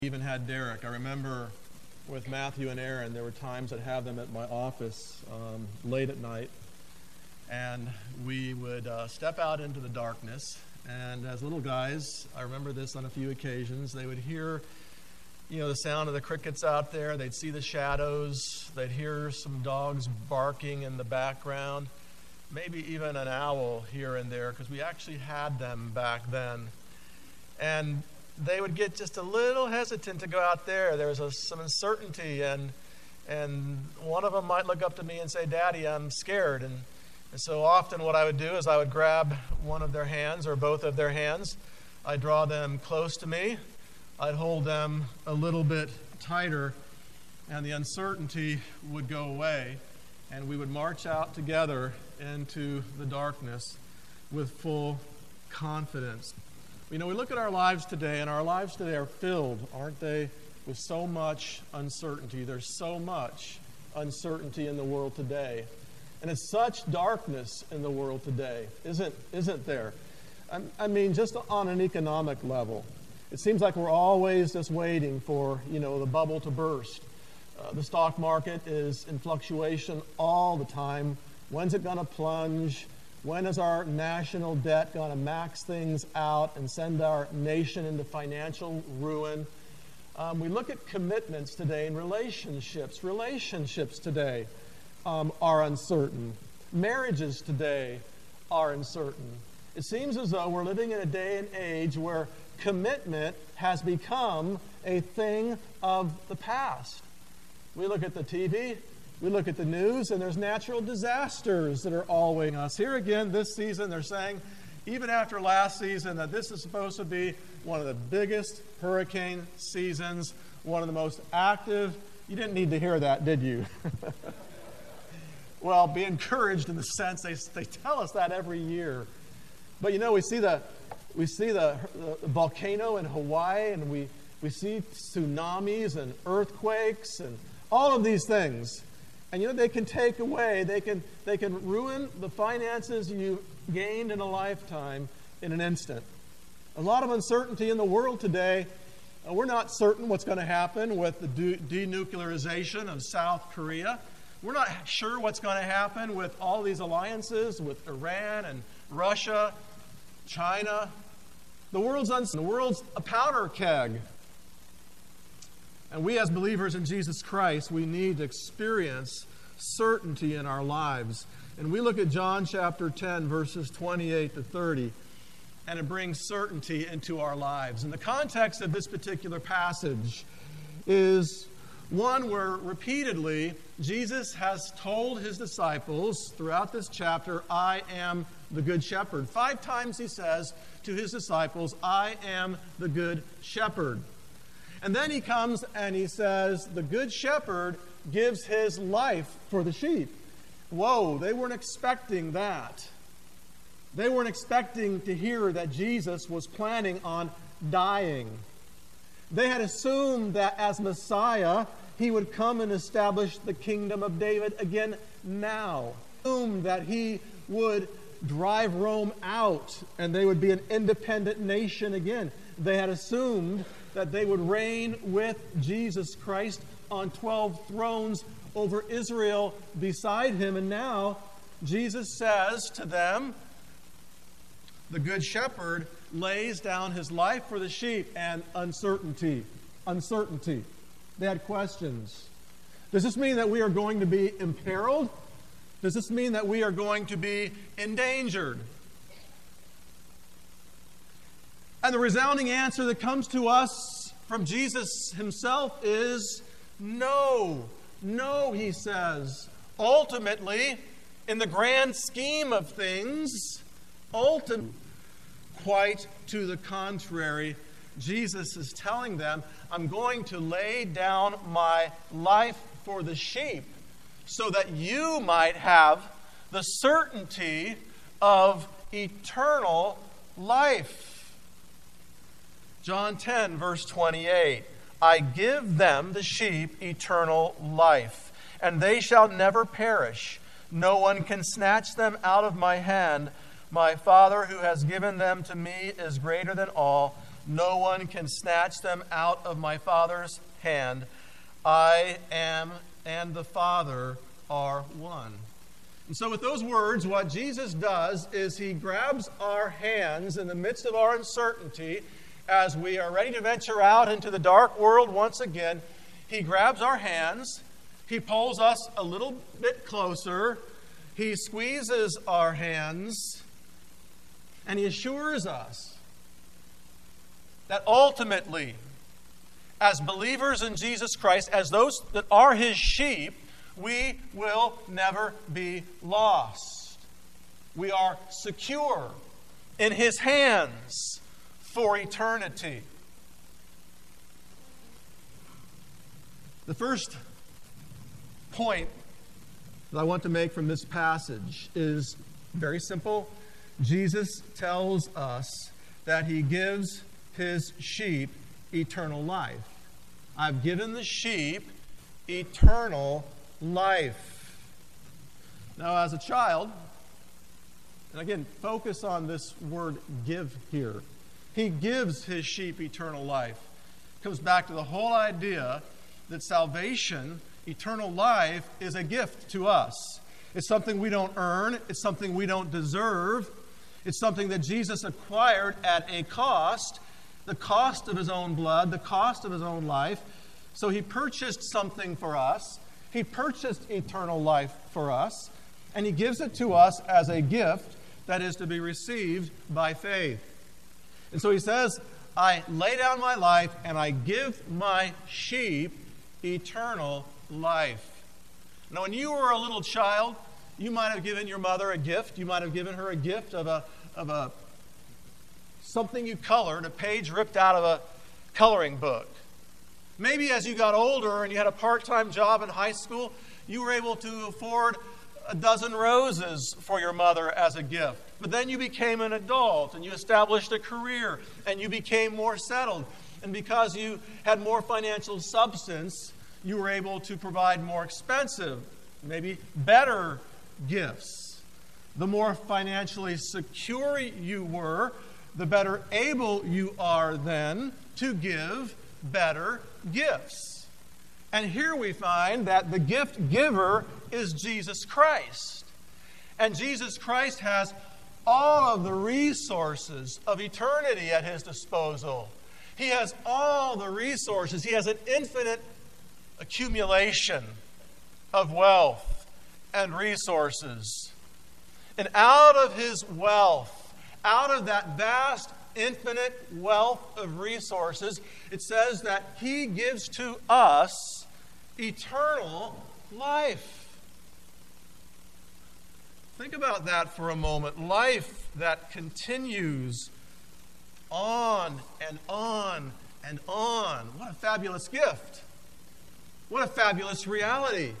Even had Derek. I remember with Matthew and Aaron, there were times I'd have them at my office late at night, and we would step out into the darkness, and as little guys, I remember this on a few occasions, they would hear, the sound of the crickets out there, they'd see the shadows, they'd hear some dogs barking in the background, maybe even an owl here and there, because we actually had them back then. And they would get just a little hesitant to go out there. There was some uncertainty, and one of them might look up to me and say, "Daddy, I'm scared." And so often what I would do is I would grab one of their hands or both of their hands. I'd draw them close to me. I'd hold them a little bit tighter, and the uncertainty would go away, and we would march out together into the darkness with full confidence. We look at our lives today, and our lives today are filled, aren't they, with so much uncertainty. There's so much uncertainty in the world today. And it's such darkness in the world today, isn't there? I mean, just on an economic level. It seems like we're always just waiting for, the bubble to burst. The stock market is in fluctuation all the time. When's it going to plunge? When is our national debt going to max things out and send our nation into financial ruin? We look at commitments today and relationships. Relationships today are uncertain. Marriages today are uncertain. It seems as though we're living in a day and age where commitment has become a thing of the past. We look at the TV. We look at the news, and there's natural disasters that are always us. Here again, this season, they're saying, even after last season, that this is supposed to be one of the biggest hurricane seasons, one of the most active. You didn't need to hear that, did you? Well, be encouraged in the sense they tell us that every year. But we see the volcano in Hawaii, and we see tsunamis and earthquakes and all of these things. And they can take away, they can ruin the finances you gained in a lifetime in an instant. A lot of uncertainty in the world today. We're not certain what's going to happen with the denuclearization of South Korea. We're not sure what's going to happen with all these alliances with Iran and Russia, China. The world's uncertain. The world's a powder keg. And we as believers in Jesus Christ, we need to experience certainty in our lives. And we look at John chapter 10, verses 28 to 30, and it brings certainty into our lives. And the context of this particular passage is one where repeatedly Jesus has told his disciples throughout this chapter, "I am the good shepherd." 5 times he says to his disciples, "I am the good shepherd." And then he comes and he says, the good shepherd gives his life for the sheep. Whoa, they weren't expecting that. They weren't expecting to hear that Jesus was planning on dying. They had assumed that as Messiah, he would come and establish the kingdom of David again now. Assumed that he would drive Rome out and they would be an independent nation again. They had assumed that they would reign with Jesus Christ on 12 thrones over Israel beside him. And now Jesus says to them, the good shepherd lays down his life for the sheep, and uncertainty. They had questions. Does this mean that we are going to be imperiled? Does this mean that we are going to be endangered? And the resounding answer that comes to us from Jesus himself is no. No, he says. Ultimately, in the grand scheme of things, quite to the contrary, Jesus is telling them, I'm going to lay down my life for the sheep so that you might have the certainty of eternal life. John 10, verse 28, I give them, the sheep, eternal life, and they shall never perish. No one can snatch them out of my hand. My Father who has given them to me is greater than all, No one can snatch them out of my Father's hand. I am and the Father are one. And so with those words, what Jesus does is he grabs our hands in the midst of our uncertainty as we are ready to venture out into the dark world once again. He grabs our hands. He pulls us a little bit closer. He squeezes our hands. And he assures us that ultimately, as believers in Jesus Christ, as those that are his sheep, we will never be lost. We are secure in his hands for eternity. The first point that I want to make from this passage is very simple. Jesus tells us that he gives his sheep eternal life. I've given the sheep eternal life. Now, as a child, and again, focus on this word give here. He gives his sheep eternal life. It comes back to the whole idea that salvation, eternal life, is a gift to us. It's something we don't earn. It's something we don't deserve. It's something that Jesus acquired at a cost, the cost of his own blood, the cost of his own life. So he purchased something for us. He purchased eternal life for us, and he gives it to us as a gift that is to be received by faith. And so he says, I lay down my life and I give my sheep eternal life. Now, when you were a little child, you might have given your mother a gift. You might have given her a gift of something you colored, a page ripped out of a coloring book. Maybe as you got older and you had a part-time job in high school, you were able to afford a dozen roses for your mother as a gift. But then you became an adult and you established a career and you became more settled. And because you had more financial substance, you were able to provide more expensive, maybe better gifts. The more financially secure you were, the better able you are then to give better gifts. And here we find that the gift giver is Jesus Christ. And Jesus Christ has all of the resources of eternity at his disposal. He has all the resources. He has an infinite accumulation of wealth and resources. And out of his wealth, out of that vast infinite wealth of resources, it says that he gives to us eternal life. Think about that for a moment. Life that continues on and on and on. What a fabulous gift. What a fabulous reality.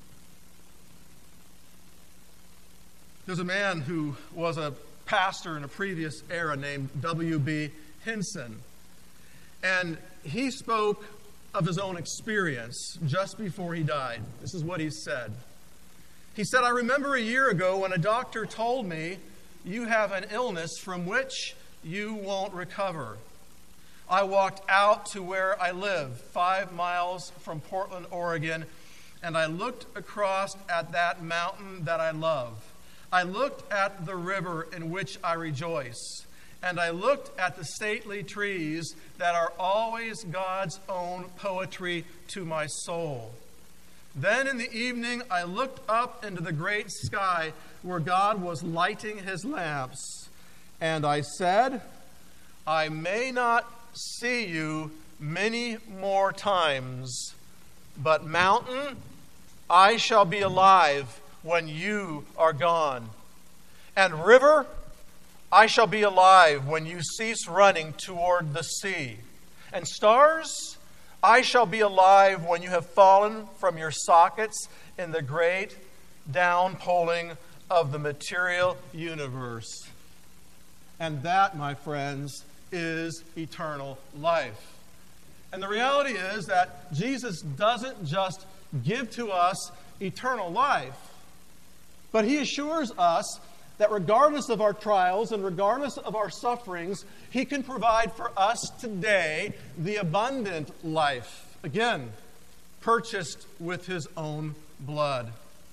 There's a man who was a pastor in a previous era named W.B. Hinson. And he spoke of his own experience just before he died. This is what he said. He said, I remember a year ago when a doctor told me, you have an illness from which you won't recover. I walked out to where I live, 5 miles from Portland, Oregon, and I looked across at that mountain that I love. I looked at the river in which I rejoice, and I looked at the stately trees that are always God's own poetry to my soul. Then in the evening, I looked up into the great sky where God was lighting his lamps, and I said, I may not see you many more times, but mountain, I shall be alive when you are gone. And river, I shall be alive when you cease running toward the sea. And stars, I shall be alive when you have fallen from your sockets in the great downpouring of the material universe. And that, my friends, is eternal life. And the reality is that Jesus doesn't just give to us eternal life, but he assures us that regardless of our trials and regardless of our sufferings, He can provide for us today the abundant life. Again, purchased with His own blood.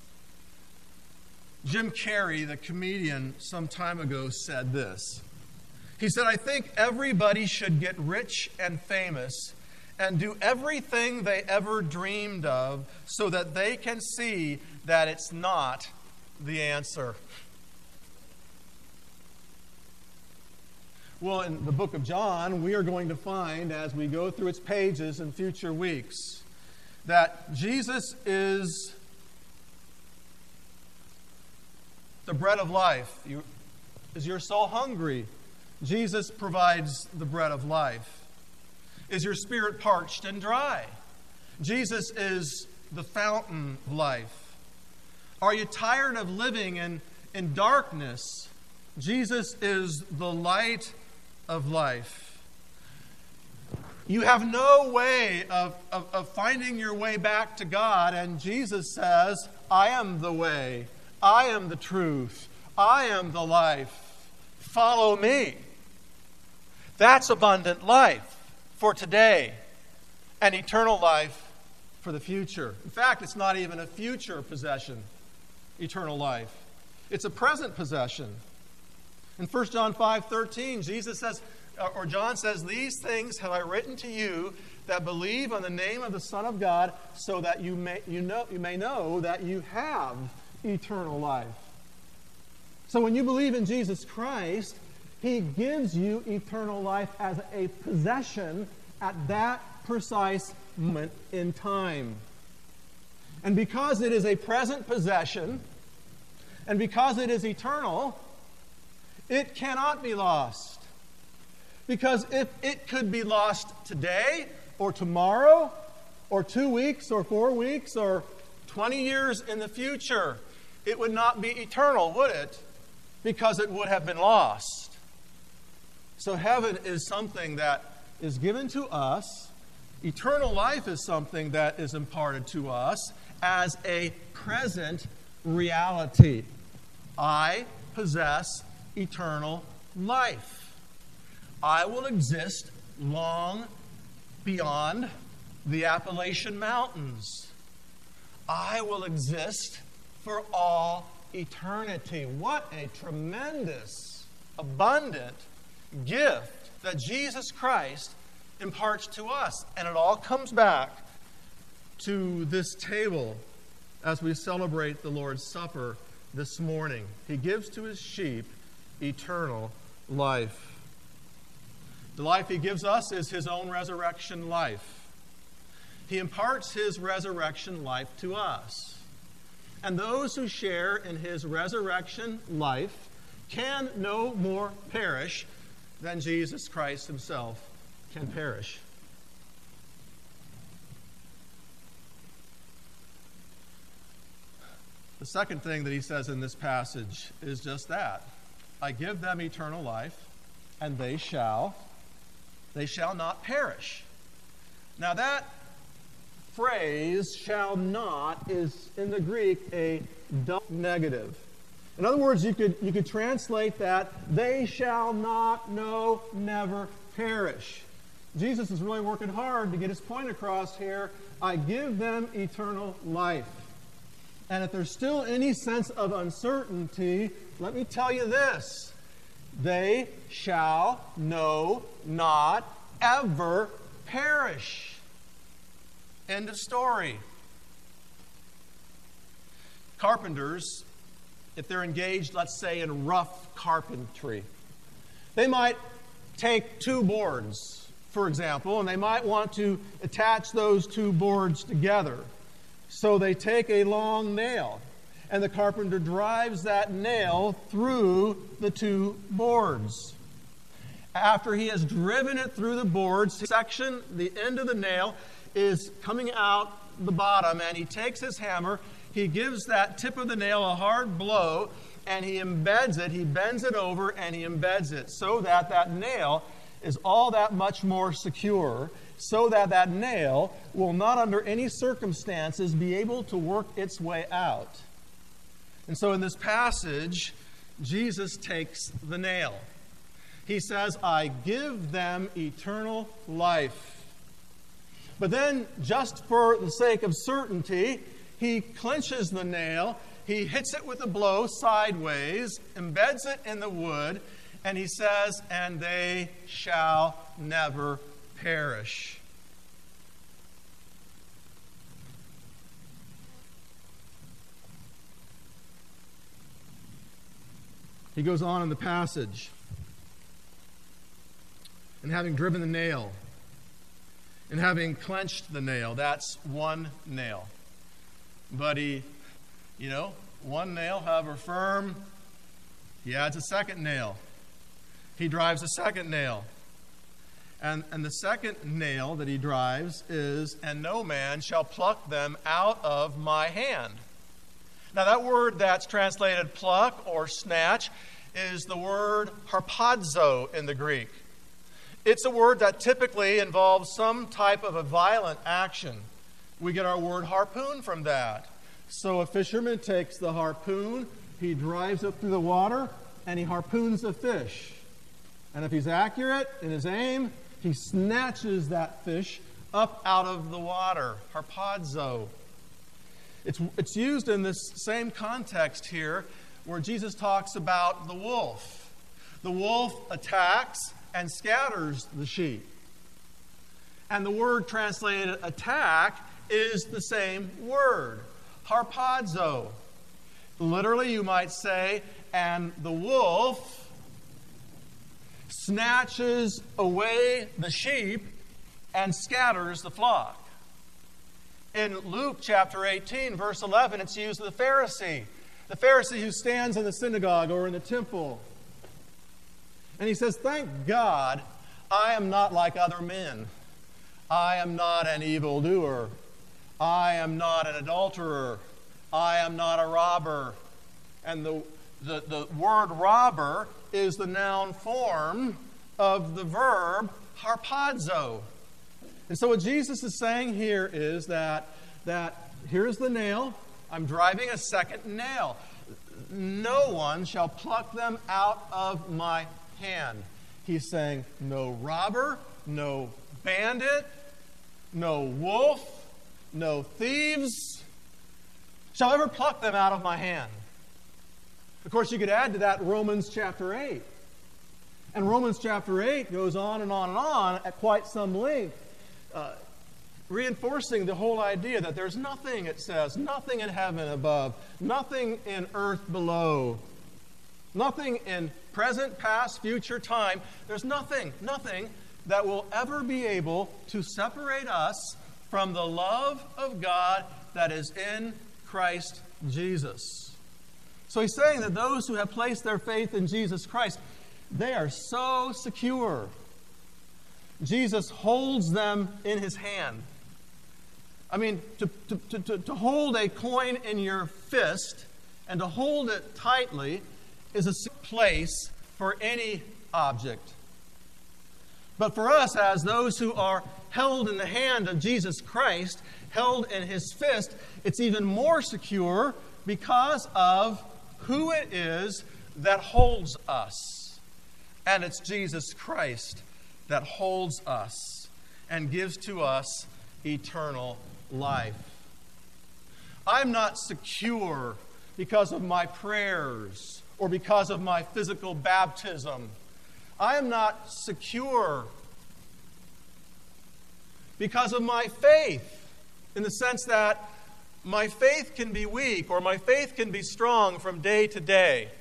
Jim Carrey, the comedian, some time ago said this. He said, "I think everybody should get rich and famous and do everything they ever dreamed of so that they can see that it's not the answer." Well, in the book of John, we are going to find, as we go through its pages in future weeks, that Jesus is the bread of life. Is your soul hungry? Jesus provides the bread of life. Is your spirit parched and dry? Jesus is the fountain of life. Are you tired of living in darkness? Jesus is the light of life. You have no way of finding your way back to God, and Jesus says, "I am the way. I am the truth. I am the life. Follow me." That's abundant life for today and eternal life for the future. In fact, it's not even a future possession, eternal life. It's a present possession. In 1 John 5:13, John says, "These things have I written to you that believe on the name of the Son of God, so that you may know that you have eternal life." So when you believe in Jesus Christ, He gives you eternal life as a possession at that precise moment in time. And because it is a present possession, and because it is eternal, it cannot be lost. Because if it could be lost today, or tomorrow, or 2 weeks, or 4 weeks, or 20 years in the future, it would not be eternal, would it? Because it would have been lost. So heaven is something that is given to us. Eternal life is something that is imparted to us as a present reality. I possess eternal life. I will exist long beyond the Appalachian Mountains. I will exist for all eternity. What a tremendous, abundant gift that Jesus Christ imparts to us. And it all comes back to this table as we celebrate the Lord's Supper this morning. He gives to His sheep eternal life. The life He gives us is His own resurrection life. He imparts His resurrection life to us. And those who share in His resurrection life can no more perish than Jesus Christ Himself can perish. The second thing that He says in this passage is just that. I give them eternal life, and they shall not perish. Now that phrase, "shall not," is in the Greek a double negative. In other words, you could translate that, "they shall not, no, never perish." Jesus is really working hard to get His point across here. I give them eternal life. And if there's still any sense of uncertainty, let me tell you this. They shall not ever perish. End of story. Carpenters, if they're engaged, let's say, in rough carpentry, they might take 2 boards, for example, and they might want to attach those 2 boards together. So they take a long nail, and the carpenter drives that nail through the 2 boards. After he has driven it through the boards, the end of the nail is coming out the bottom, and he takes his hammer, he gives that tip of the nail a hard blow, and he embeds it, he bends it over, and he embeds it so that that nail is all that much more secure, so that that nail will not under any circumstances be able to work its way out. And so in this passage, Jesus takes the nail. He says, I give them eternal life. But then, just for the sake of certainty, he clinches the nail, he hits it with a blow sideways, embeds it in the wood, and he says, and they shall never perish. He goes on in the passage, and having driven the nail, and having clenched the nail, that's one nail. But he, one nail, however firm, he adds a second nail. He drives a second nail. And the second nail that he drives is, and no man shall pluck them out of my hand. Now, that word that's translated pluck or snatch is the word harpazo in the Greek. It's a word that typically involves some type of a violent action. We get our word harpoon from that. So a fisherman takes the harpoon, he drives it through the water, and he harpoons a fish. And if he's accurate in his aim, he snatches that fish up out of the water. Harpazo. It's used in this same context here where Jesus talks about the wolf. The wolf attacks and scatters the sheep. And the word translated attack is the same word, harpazo. Literally, you might say, and the wolf snatches away the sheep and scatters the flock. In Luke chapter 18, verse 11, it's used of the Pharisee who stands in the synagogue or in the temple. And he says, thank God I am not like other men. I am not an evildoer. I am not an adulterer. I am not a robber. And the word robber is the noun form of the verb harpazo. And so what Jesus is saying here is that here's the nail. I'm driving a second nail. No one shall pluck them out of my hand. He's saying no robber, no bandit, no wolf, no thieves shall ever pluck them out of my hand. Of course, you could add to that Romans chapter 8. And Romans chapter 8 goes on and on and on at quite some length, reinforcing the whole idea that there's nothing, it says, nothing in heaven above, nothing in earth below, nothing in present, past, future time. There's nothing that will ever be able to separate us from the love of God that is in Christ Jesus. So he's saying that those who have placed their faith in Jesus Christ, they are so secure. Jesus holds them in his hand. I mean, to hold a coin in your fist and to hold it tightly is a safe place for any object. But for us, as those who are held in the hand of Jesus Christ, held in his fist, it's even more secure because of who it is that holds us. And it's Jesus Christ that holds us and gives to us eternal life. I'm not secure because of my prayers or because of my physical baptism. I am not secure because of my faith, in the sense that my faith can be weak or my faith can be strong from day to day.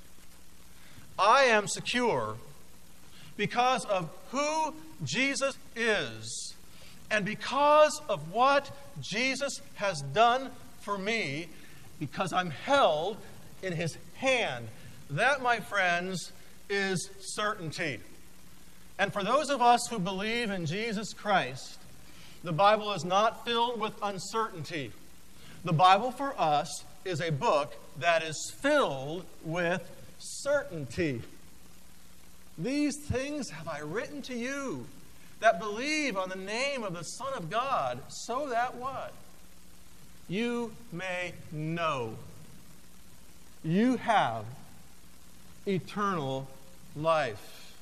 I am secure because of who Jesus is and because of what Jesus has done for me, because I'm held in his hand. That, my friends, is certainty. And for those of us who believe in Jesus Christ, the Bible is not filled with uncertainty. The Bible for us is a book that is filled with certainty. These things have I written to you that believe on the name of the Son of God, so that what? You may know. You have eternal life.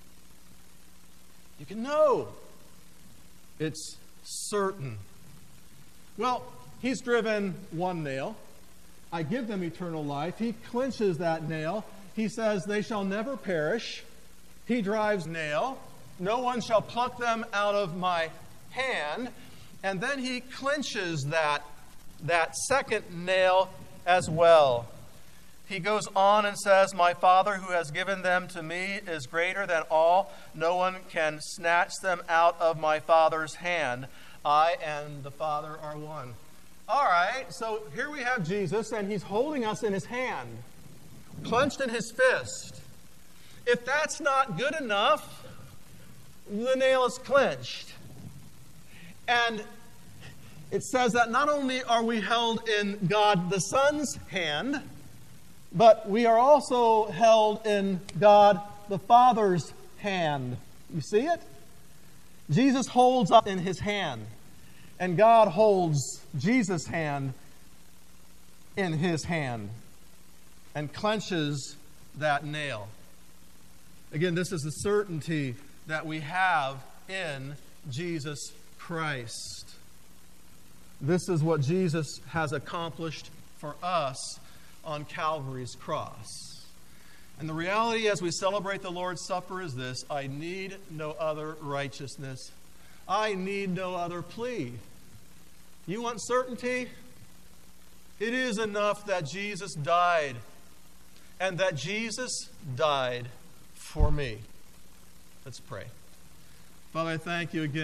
You can know. It's certain. Well, he's driven one nail. I give them eternal life. He clinches that nail. He says, they shall never perish. He drives nail. No one shall pluck them out of my hand. And then he clinches that second nail as well. He goes on and says, my Father who has given them to me is greater than all. No one can snatch them out of my Father's hand. I and the Father are one. All right, so here we have Jesus, and he's holding us in his hand, clenched in his fist. If that's not good enough, the nail is clenched. And it says that not only are we held in God the Son's hand, but we are also held in God the Father's hand. You see it? Jesus holds up in his hand, and God holds Jesus' hand in his hand and clenches that nail. Again, this is the certainty that we have in Jesus Christ. This is what Jesus has accomplished for us on Calvary's cross. And the reality as we celebrate the Lord's Supper is this: I need no other righteousness. I need no other plea. You want certainty? It is enough that Jesus died, and that Jesus died for me. Let's pray. Father, I thank you again.